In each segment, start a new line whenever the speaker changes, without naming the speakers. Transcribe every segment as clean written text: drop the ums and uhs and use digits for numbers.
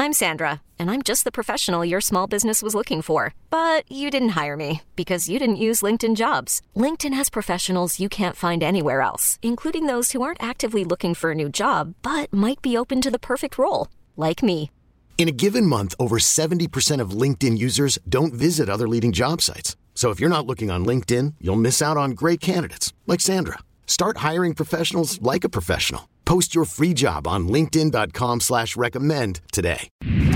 I'm Sandra, and I'm just the professional your small business was looking for. But you didn't hire me because you didn't use LinkedIn Jobs. LinkedIn has professionals you can't find anywhere else, including those who aren't actively looking for a new job, but might be open to the perfect role, like me.
In a given month, over 70% of LinkedIn users don't visit other leading job sites. So if you're not looking on LinkedIn, you'll miss out on great candidates like Sandra. Start hiring professionals like a professional. Post your free job on linkedin.com/recommend today.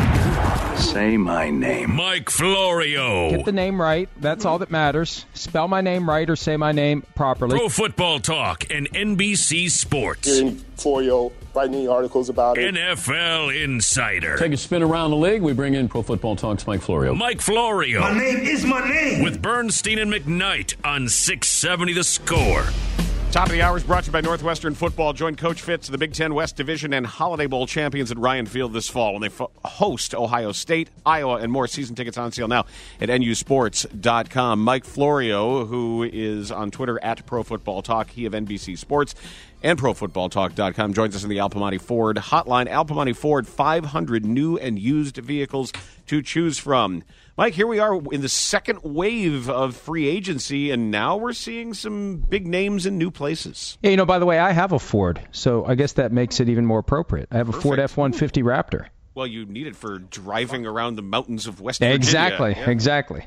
Say my name.
Mike Florio.
Get the name right. That's all that matters. Spell my name right or say my name properly.
Pro Football Talk and NBC Sports.
Hearing Florio writing articles about it.
NFL Insider.
Take a spin around the league. We bring in Pro Football Talk's Mike Florio.
Mike Florio.
My name is my name.
With Bernstein and McKnight on 670 The Score.
Top of the hour is brought to you by Northwestern Football. Join Coach Fitz, the Big Ten West Division and Holiday Bowl champions at Ryan Field this fall when they host Ohio State, Iowa, and more. Season tickets on sale now at nusports.com. Mike Florio, who is on Twitter at Pro Football Talk, he of NBC Sports and ProFootballTalk.com, joins us in the Al Piemonte Ford hotline. Al Piemonte Ford, 500 new and used vehicles to choose from. Mike, here we are in the second wave of free agency, and now we're seeing some big names in new places.
Yeah, by the way, I have a Ford, so I guess that makes it even more appropriate. I have a Ford F-150 Raptor.
Well, you need it for driving around the mountains of West Virginia.
Exactly.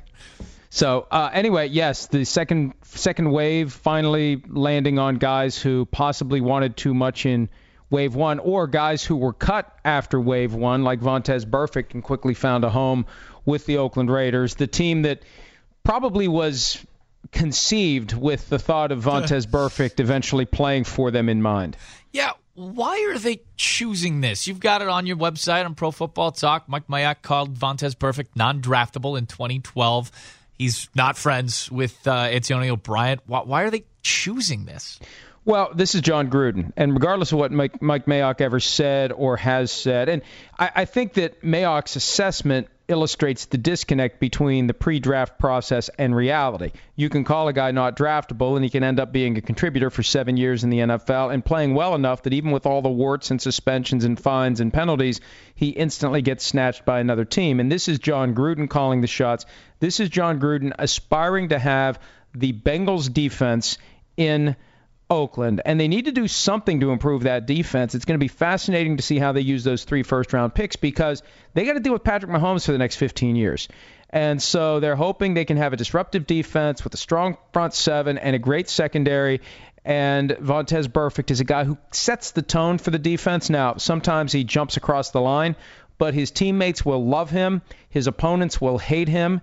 So, anyway, yes, the second wave finally landing on guys who possibly wanted too much in Wave 1, or guys who were cut after Wave 1, like Vontaze Burfict, and quickly found a home with the Oakland Raiders, the team that probably was conceived with the thought of Vontaze Burfict eventually playing for them in mind.
Yeah, why are they choosing this? You've got it on your website on Pro Football Talk. Mike Mayock called Vontaze Burfict non-draftable in 2012. He's not friends with Antonio Bryant. Why are they choosing this?
Well, this is John Gruden, and regardless of what Mike Mayock ever said or has said, and I think that Mayock's assessment illustrates the disconnect between the pre-draft process and reality. You can call a guy not draftable, and he can end up being a contributor for 7 years in the NFL and playing well enough that even with all the warts and suspensions and fines and penalties, he instantly gets snatched by another team. And this is John Gruden calling the shots. This is John Gruden aspiring to have the Bengals defense in Oakland, and they need to do something to improve that defense. It's going to be fascinating to see how they use those 3 first-round picks because they got to deal with Patrick Mahomes for the next 15 years. And so they're hoping they can have a disruptive defense with a strong front seven and a great secondary. And Vontaze Burfict is a guy who sets the tone for the defense. Now, sometimes he jumps across the line, but his teammates will love him. His opponents will hate him.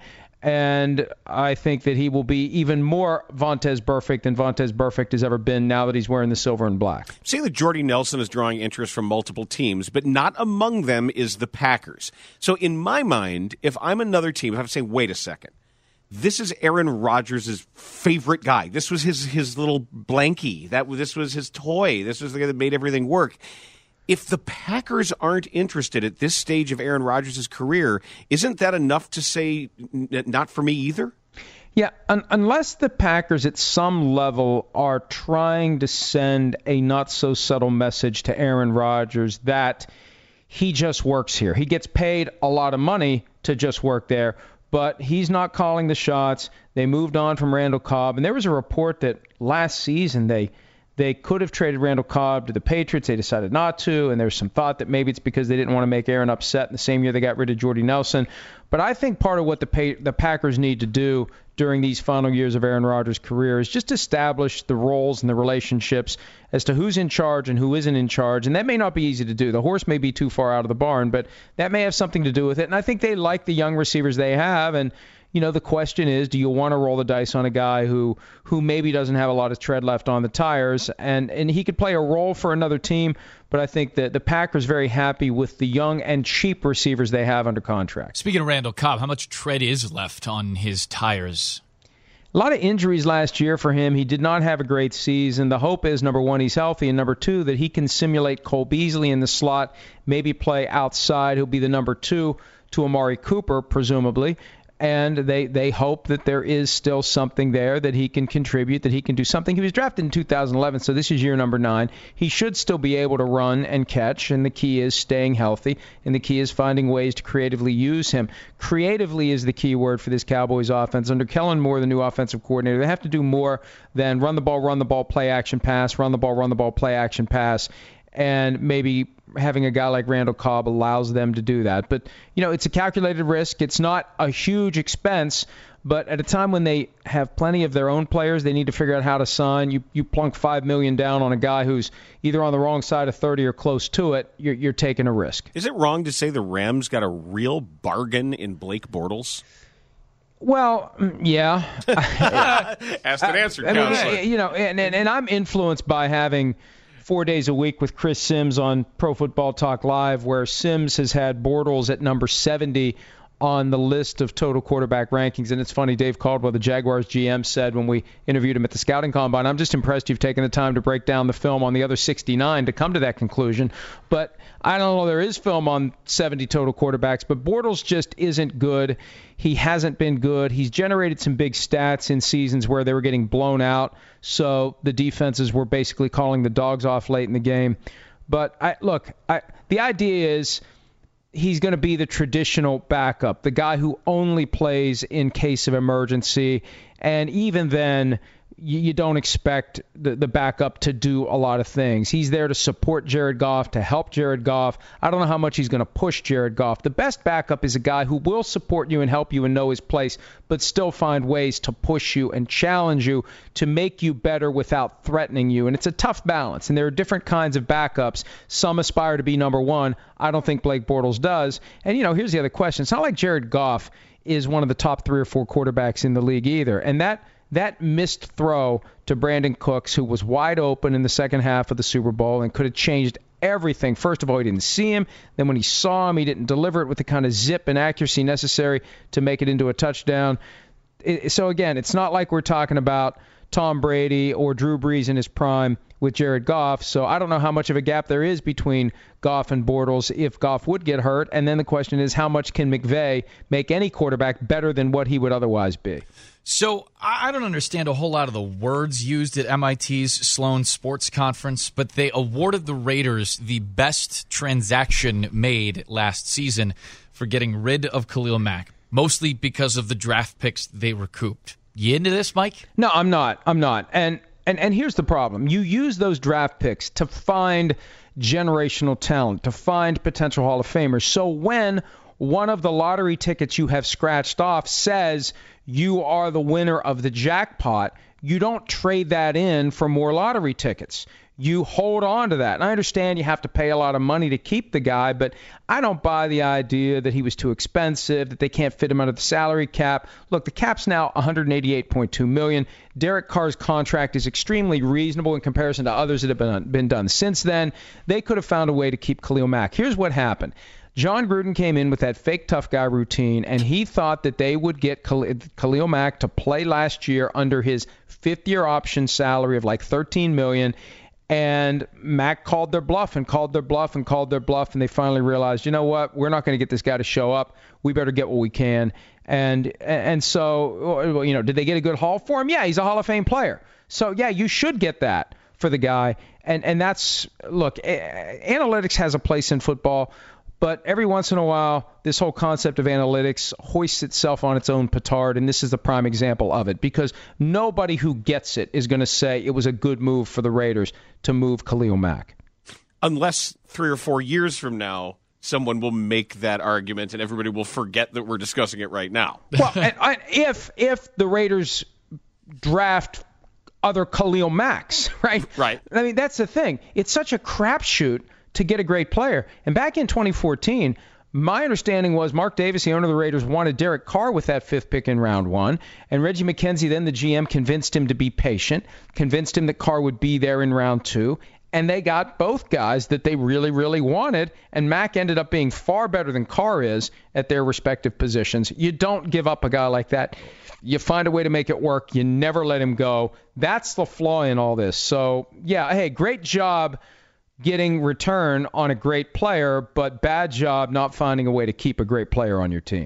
And I think that he will be even more Vontaze Burfict than Vontaze Burfict has ever been now that he's wearing the silver and black.
Seeing that Jordy Nelson is drawing interest from multiple teams, but not among them is the Packers. So in my mind, if I'm another team, I have to say, wait a second. This is Aaron Rodgers' favorite guy. This was his little blankie. This was his toy. This was the guy that made everything work. If the Packers aren't interested at this stage of Aaron Rodgers' career, isn't that enough to say not for me either?
Yeah, unless the Packers at some level are trying to send a not-so-subtle message to Aaron Rodgers that he just works here. He gets paid a lot of money to just work there, but he's not calling the shots. They moved on from Randall Cobb, and there was a report that last season they could have traded Randall Cobb to the Patriots. They decided not to, and there's some thought that maybe it's because they didn't want to make Aaron upset in the same year they got rid of Jordy Nelson. But I think part of what the Packers need to do during these final years of Aaron Rodgers' career is just establish the roles and the relationships as to who's in charge and who isn't in charge. And that may not be easy to do. The horse may be too far out of the barn, but that may have something to do with it. And I think they like the young receivers they have, and the question is, do you want to roll the dice on a guy who maybe doesn't have a lot of tread left on the tires? And he could play a role for another team, but I think that the Packers very happy with the young and cheap receivers they have under contract.
Speaking of Randall Cobb, how much tread is left on his tires?
A lot of injuries last year for him. He did not have a great season. The hope is, number one, he's healthy, and number two, that he can simulate Cole Beasley in the slot, maybe play outside. He'll be the number 2 to Amari Cooper, presumably. and they hope that there is still something there that he can contribute, that he can do something. He was drafted in 2011, so this is year number 9. He should still be able to run and catch, and the key is staying healthy, and the key is finding ways to creatively use him. Creatively is the key word for this Cowboys offense. Under Kellen Moore, the new offensive coordinator, they have to do more than run the ball, play action pass, run the ball, play action pass, and maybe having a guy like Randall Cobb allows them to do that. But, it's a calculated risk. It's not a huge expense, but at a time when they have plenty of their own players, they need to figure out how to sign. You plunk $5 million down on a guy who's either on the wrong side of 30 or close to it, you're taking a risk.
Is it wrong to say the Rams got a real bargain in Blake Bortles?
Well, yeah.
Asked and answered, counselor.
And I'm influenced by having 4 days a week with Chris Sims on Pro Football Talk Live, where Sims has had Bortles at number 70 on the list of total quarterback rankings. And it's funny, Dave Caldwell, the Jaguars GM, said when we interviewed him at the scouting combine, I'm just impressed you've taken the time to break down the film on the other 69 to come to that conclusion. But I don't know, there is film on 70 total quarterbacks, but Bortles just isn't good. He hasn't been good. He's generated some big stats in seasons where they were getting blown out, so the defenses were basically calling the dogs off late in the game. But the idea is he's going to be the traditional backup, the guy who only plays in case of emergency. And even then, you don't expect the backup to do a lot of things. He's there to support Jared Goff, to help Jared Goff. I don't know how much he's going to push Jared Goff. The best backup is a guy who will support you and help you and know his place, but still find ways to push you and challenge you to make you better without threatening you. And it's a tough balance, and there are different kinds of backups. Some aspire to be number one. I don't think Blake Bortles does. And, here's the other question. It's not like Jared Goff is one of the top 3 or 4 quarterbacks in the league either. And that missed throw to Brandon Cooks, who was wide open in the second half of the Super Bowl and could have changed everything. First of all, he didn't see him. Then when he saw him, he didn't deliver it with the kind of zip and accuracy necessary to make it into a touchdown. So, again, it's not like we're talking about Tom Brady or Drew Brees in his prime with Jared Goff. So I don't know how much of a gap there is between Goff and Bortles if Goff would get hurt. And then the question is, how much can McVay make any quarterback better than what he would otherwise be?
So I don't understand a whole lot of the words used at MIT's Sloan Sports Conference, but they awarded the Raiders the best transaction made last season for getting rid of Khalil Mack, mostly because of the draft picks they recouped. You into this, Mike?
No, I'm not. And here's the problem. You use those draft picks to find generational talent, to find potential Hall of Famers. So when one of the lottery tickets you have scratched off says you are the winner of the jackpot, you don't trade that in for more lottery tickets. You hold on to that. And I understand you have to pay a lot of money to keep the guy, but I don't buy the idea that he was too expensive, that they can't fit him under the salary cap. Look, the cap's now $188.2 million. Derek Carr's contract is extremely reasonable in comparison to others that have been done since then. They could have found a way to keep Khalil Mack. Here's what happened. John Gruden came in with that fake tough guy routine, and he thought that they would get Khalil Mack to play last year under his fifth-year option salary of like $13 million. And Mack called their bluff and called their bluff and called their bluff, and they finally realized, you know what, we're not going to get this guy to show up. We better get what we can. And so, did they get a good haul for him? Yeah, he's a Hall of Fame player. So, yeah, you should get that for the guy. And that's, look, analytics has a place in football. But every once in a while, this whole concept of analytics hoists itself on its own petard, and this is the prime example of it, because nobody who gets it is going to say it was a good move for the Raiders to move Khalil Mack.
Unless 3 or 4 years from now, someone will make that argument and everybody will forget that we're discussing it right now.
Well, if the Raiders draft other Khalil Macks, right?
Right.
I mean, that's the thing. It's such a crapshoot to get a great player. And back in 2014, my understanding was Mark Davis, the owner of the Raiders, wanted Derek Carr with that 5th pick in round 1. And Reggie McKenzie, then the GM, convinced him to be patient, convinced him that Carr would be there in round 2. And they got both guys that they really, really wanted. And Mack ended up being far better than Carr is at their respective positions. You don't give up a guy like that. You find a way to make it work. You never let him go. That's the flaw in all this. So, yeah, hey, great job getting return on a great player, but bad job not finding a way to keep a great player on your team.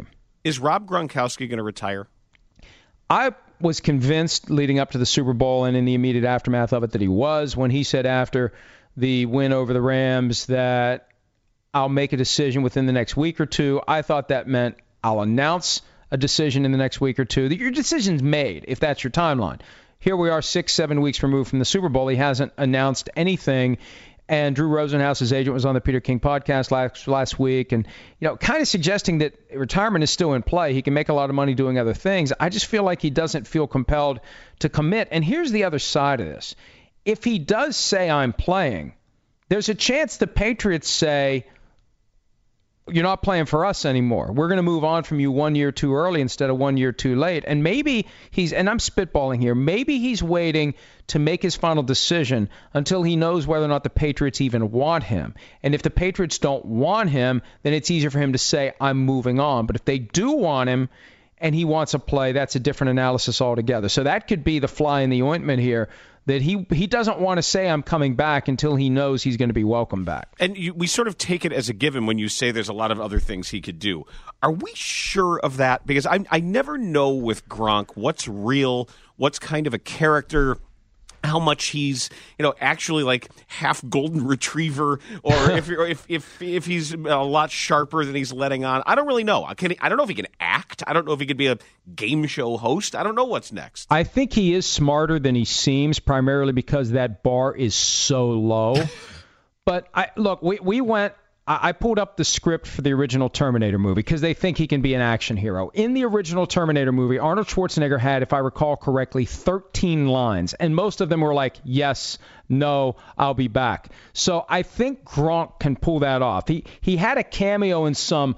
Is Rob Gronkowski going to retire?
I was convinced leading up to the Super Bowl and in the immediate aftermath of it that he was, when he said after the win over the Rams that I'll make a decision within the next week or two. I thought that meant I'll announce a decision in the next week or two. That your decision's made, if that's your timeline. Here we are 6-7 weeks removed from the Super Bowl. He hasn't announced anything. And Drew Rosenhaus's agent was on the Peter King podcast last week and, kind of suggesting that retirement is still in play. He can make a lot of money doing other things. I just feel like he doesn't feel compelled to commit. And here's the other side of this. If he does say I'm playing, there's a chance the Patriots say, you're not playing for us anymore. We're going to move on from you 1 year too early instead of 1 year too late. And maybe and I'm spitballing here, maybe he's waiting to make his final decision until he knows whether or not the Patriots even want him. And if the Patriots don't want him, then it's easier for him to say, I'm moving on. But if they do want him and he wants to play, that's a different analysis altogether. So that could be the fly in the ointment here, that he doesn't want to say I'm coming back until he knows he's going to be welcome back.
And we sort of take it as a given when you say there's a lot of other things he could do. Are we sure of that? Because I never know with Gronk what's real, what's kind of a character, how much he's, actually like half golden retriever, or if he's a lot sharper than he's letting on. I don't really know. I don't know if he can act. I don't know if he could be a game show host. I don't know what's next.
I think he is smarter than he seems, primarily because that bar is so low. But we went. I pulled up the script for the original Terminator movie because they think he can be an action hero. In the original Terminator movie, Arnold Schwarzenegger had, if I recall correctly, 13 lines, and most of them were like, yes, no, I'll be back. So I think Gronk can pull that off. He had a cameo in some,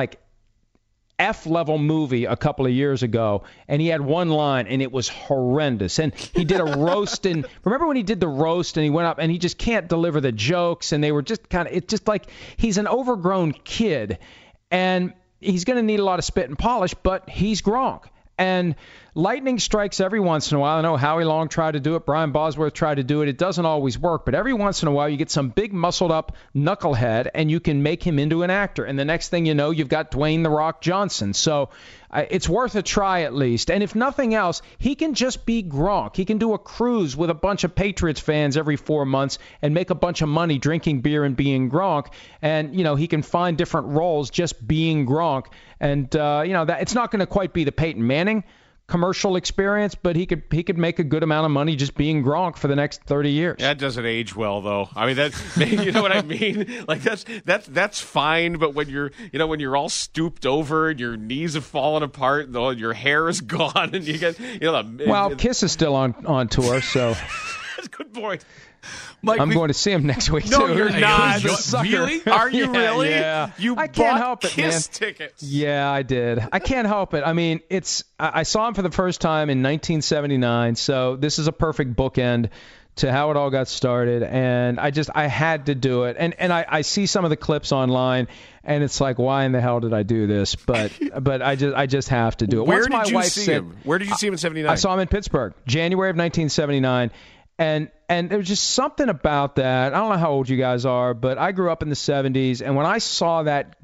F-level movie a couple of years ago, and he had one line, and it was horrendous. And he did a roast, and remember when he did the roast, and he went up, and he just can't deliver the jokes, and they were just it's just like he's an overgrown kid, and he's going to need a lot of spit and polish, but he's Gronk. And lightning strikes every once in a while. I know Howie Long tried to do it. Brian Bosworth tried to do it. It doesn't always work. But every once in a while, you get some big muscled-up knucklehead, and you can make him into an actor. And the next thing you know, you've got Dwayne "The Rock" Johnson. So it's worth a try at least. And if nothing else, he can just be Gronk. He can do a cruise with a bunch of Patriots fans every 4 months and make a bunch of money drinking beer and being Gronk. And, he can find different roles just being Gronk. And, that it's not going to quite be the Peyton Manning commercial experience, but he could make a good amount of money just being Gronk for the next 30 years.
That doesn't age well, though. I mean, you know what I mean? Like that's fine, but when you're all stooped over and your knees have fallen apart and your hair is gone and you get
Kiss is still on tour, so
that's a good point.
Mike, I'm going to see him next week,
no,
too.
No, you're not.
Really?
Are you really?
Yeah.
I can't help it, Kiss tickets.
Yeah, I did. I can't help it. I mean, I saw him for the first time in 1979, so this is a perfect bookend to how it all got started, and I had to do it. And I see some of the clips online, and it's like, why in the hell did I do this? But I just have to do it.
Where did you see him? Where did you see him in 79?
I saw him in Pittsburgh, January of 1979. And there was just something about that. I don't know how old you guys are, but I grew up in the 70s, and when I saw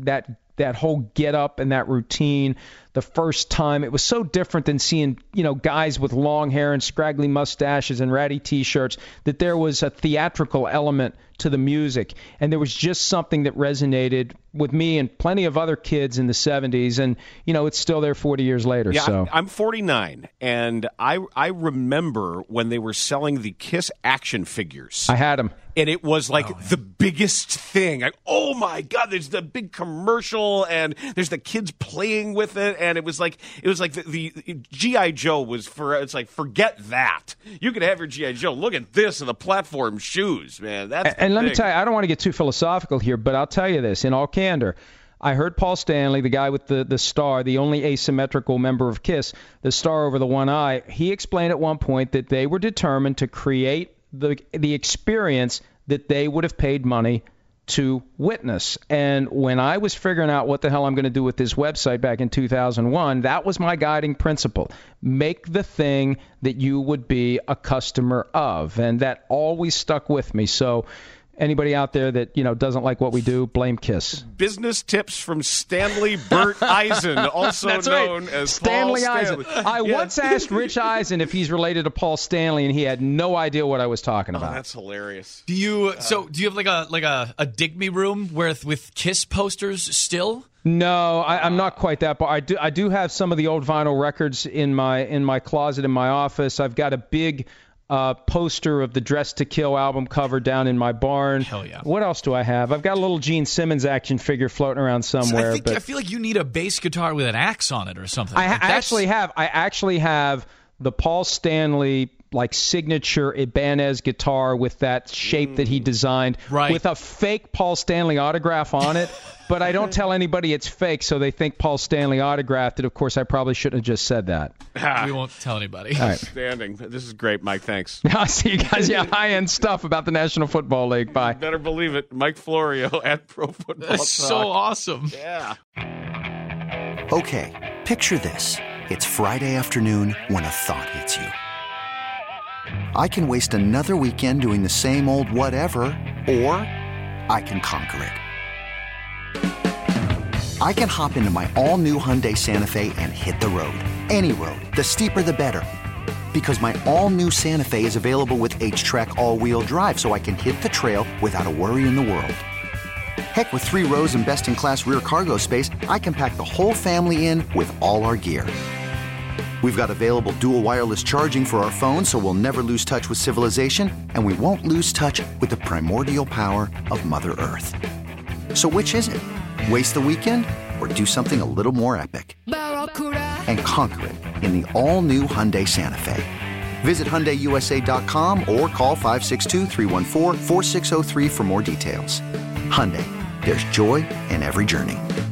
that whole get up and that routine the first time, it was so different than seeing, guys with long hair and scraggly mustaches and ratty T-shirts, that there was a theatrical element to the music. And there was just something that resonated with me and plenty of other kids in the 70s. And, it's still there 40 years later.
Yeah,
so
I'm 49, and I remember when they were selling the Kiss action figures.
I had them.
And it was like the biggest thing. Like, oh my God, there's the big commercial and there's the kids playing with it. And it was like the G.I. Joe was it's like, forget that. You can have your G.I. Joe. Look at this and the platform shoes, man.
And let me tell you, I don't want to get too philosophical here, but I'll tell you this in all candor. I heard Paul Stanley, the guy with the star, the only asymmetrical member of Kiss, the star over the one eye, he explained at one point that they were determined to create the experience that they would have paid money to witness. And when I was figuring out what the hell I'm going to do with this website back in 2001, that was my guiding principle. Make the thing that you would be a customer of. And that always stuck with me. So anybody out there that doesn't like what we do, blame KISS.
Business tips from Stanley Burt Eisen, also known as
Stanley
Paul
Eisen.
Stanley.
I once asked Rich Eisen if he's related to Paul Stanley, and he had no idea what I was talking about.
That's hilarious.
Do you have like a dig me room with KISS posters still?
No, I'm not quite that, but I do have some of the old vinyl records in my closet in my office. I've got a big poster of the Dressed to Kill album cover down in my barn.
Hell yeah.
What else do I have? I've got a little Gene Simmons action figure floating around somewhere.
I feel like you need a bass guitar with an axe on it or something.
I actually have the Paul Stanley signature Ibanez guitar with that shape that he designed, with a fake Paul Stanley autograph on it. But I don't tell anybody it's fake, so they think Paul Stanley autographed it. Of course, I probably shouldn't have just said that.
We won't tell anybody.
All right.
Outstanding. This is great, Mike. Thanks.
I'll see you guys. Yeah, high-end stuff about the National Football League. Bye.
Better believe it. Mike Florio at Pro Football Talk.
That's so awesome.
Yeah.
Okay, picture this. It's Friday afternoon when a thought hits you. I can waste another weekend doing the same old whatever, or I can conquer it. I can hop into my all-new Hyundai Santa Fe and hit the road. Any road. The steeper, the better. Because my all-new Santa Fe is available with H-Track all-wheel drive, so I can hit the trail without a worry in the world. Heck, with 3 rows and best-in-class rear cargo space, I can pack the whole family in with all our gear. We've got available dual wireless charging for our phones, so we'll never lose touch with civilization, and we won't lose touch with the primordial power of Mother Earth. So which is it? Waste the weekend or do something a little more epic? And conquer it in the all-new Hyundai Santa Fe. Visit HyundaiUSA.com or call 562-314-4603 for more details. Hyundai, there's joy in every journey.